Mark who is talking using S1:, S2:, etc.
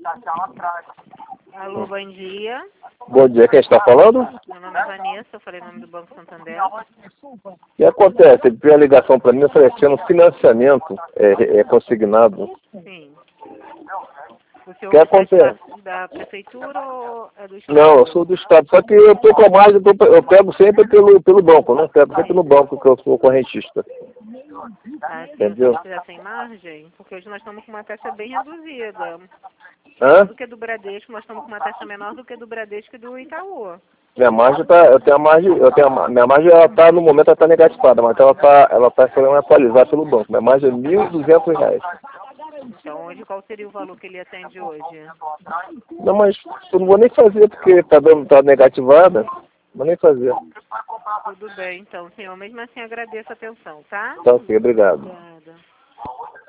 S1: Alô, bom dia.
S2: Bom dia, quem está falando?
S1: Meu nome é Vanessa, eu falei o nome do Banco Santander.
S2: O que acontece? Ele veio a ligação para mim oferecendo financiamento consignado.
S1: Sim. O senhor
S2: O que acontece?
S1: da prefeitura ou é do estado?
S2: Não, eu sou do estado, só que eu tô com a margem, eu pego sempre pelo banco, não pego sempre no banco, que eu sou correntista.
S1: Ah, sim,
S2: Entendeu?
S1: se estiver sem margem, porque hoje nós estamos com uma taxa bem reduzida.
S2: Hã?
S1: Menor do que do Bradesco, nós estamos com uma taxa menor do que do Bradesco e do Itaú.
S2: Minha margem tá, eu tenho a margem, minha margem ela tá, no momento ela tá negativada, mas ela tá sendo atualizada pelo banco. Minha margem é R$ 1.200.
S1: Então, hoje, qual seria o valor que ele atende hoje?
S2: Não, mas eu não vou nem fazer porque tá negativada. Não vou nem fazer.
S1: Tudo bem, então, senhor. Mesmo assim, agradeço a atenção, tá?
S2: Tá ok, obrigado.
S1: Obrigada.